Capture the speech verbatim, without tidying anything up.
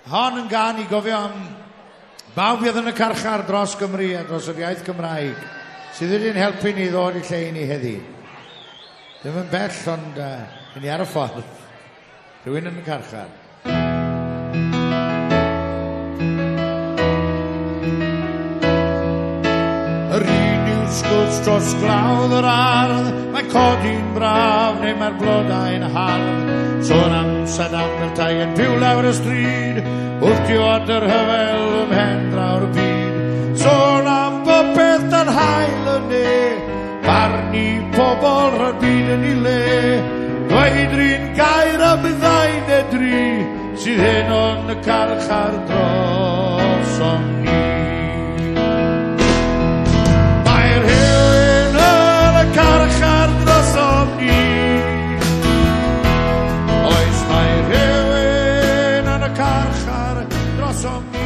hon yn gan I gofio am bawb fydd yn y carchar dros Gymru a dros yr iaith Gymraeg sydd wedi'n helpu ni ddod I lle I ni heddi. Ddim yn bell ond uh, I ni ar y ffordd. Rhywun yn y carchar. Yr un yw'r sgwrs dros glawdd yr ardd, mae codi'n braf neu mae'r blodau'n hardd. Sôn am Saddam yr tai yn byw lawr y stryd, wrth diod yr hyfel ym mhen draw'r byd. Sôn am popeth dan hael yn ne, barni pobol rhaid byd yn I le. Dweud rhin gair a byddai'n edri, sydd hyn o'n y carchar dros o'n ni. Mae'r hyn yn y carchar dros o'n ni. Oes mae'r hyn yn y carchar dros o'n ni.